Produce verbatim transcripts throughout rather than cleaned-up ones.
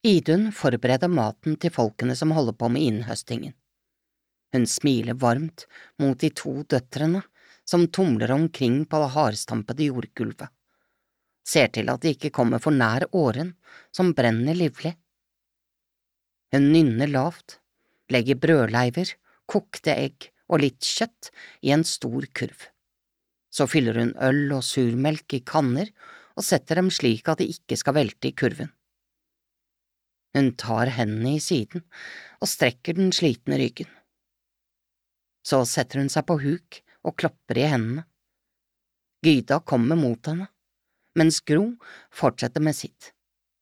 Idun forbereder maten til folkene som holder på med innhøstingen. Hun smiler varmt mot de to døtrene som tumler omkring på det hardstampede jordgulvet, ser til at de ikke kommer for nær åren som brenner livlig. Hun nynner lavt, legger brødleiver, kokte egg og litt kjøtt i en stor kurv. Så fyller hun øl og surmelk i kanner og setter dem slik at de ikke skal velte i kurven. Hun tar hendene i siden og strekker den slitne ryggen. Så setter hun seg på huk og klapper i hendene. Gyda kommer mot henne, mens Gro fortsetter med sitt.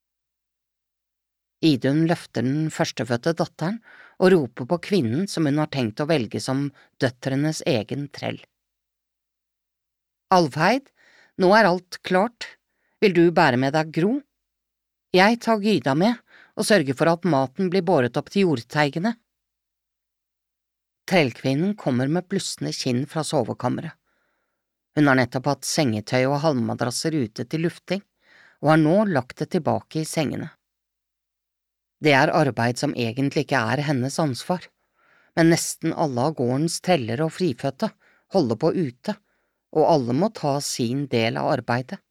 Idun løfter den førstefødte datteren og roper på kvinnen som hun har tenkt å velge som døtrenes egen trell. Alvheid, nå er alt klart, vil du bære med deg Gro? Jeg tar Gyda med og sørger for at maten blir båret opp til jordteigene. Trellkvinnen kommer med blussende kinn fra sovekammeret. Hun har nettopp hatt sengetøy og halmmadrasser ute til lufting, og har nå lagt det tilbake i sengene. Det er arbeid som egentlig ikke er hennes ansvar, men nesten alle av gårdens treller og frifødte holder på ute, og alle må ta sin del av arbeidet.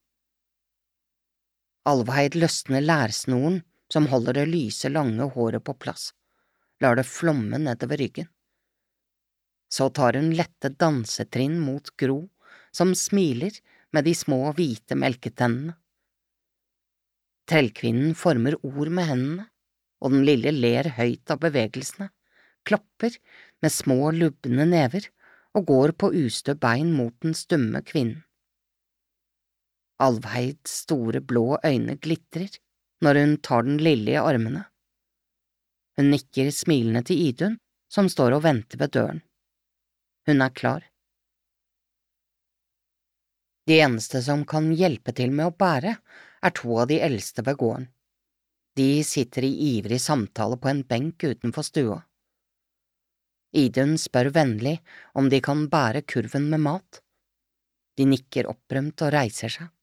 Alvheid løsner lærsnoren som holder det lyse, lange håret på plass, lar det flomme nedover ryggen. Så tar hun lette dansetrinn mot Gro, som smiler med de små hvite melketennene. Trellkvinnen former ord med hendene, og den lille ler høyt av bevegelsene, klapper med små lubne never og går på ustø bein mot den stumme kvinnen. Alvheids store blå øyne glitrer når hun tar den lille i armene. Hun nikker smilende til Idun, som står og venter ved døren. Hun er klar. De eneste som kan hjelpe til med å bære, er to av de eldste ved gården. De sitter i ivrig samtale på en benk utenfor stua. Idun spør vennlig om de kan bære kurven med mat. De nikker opprømt og reiser seg.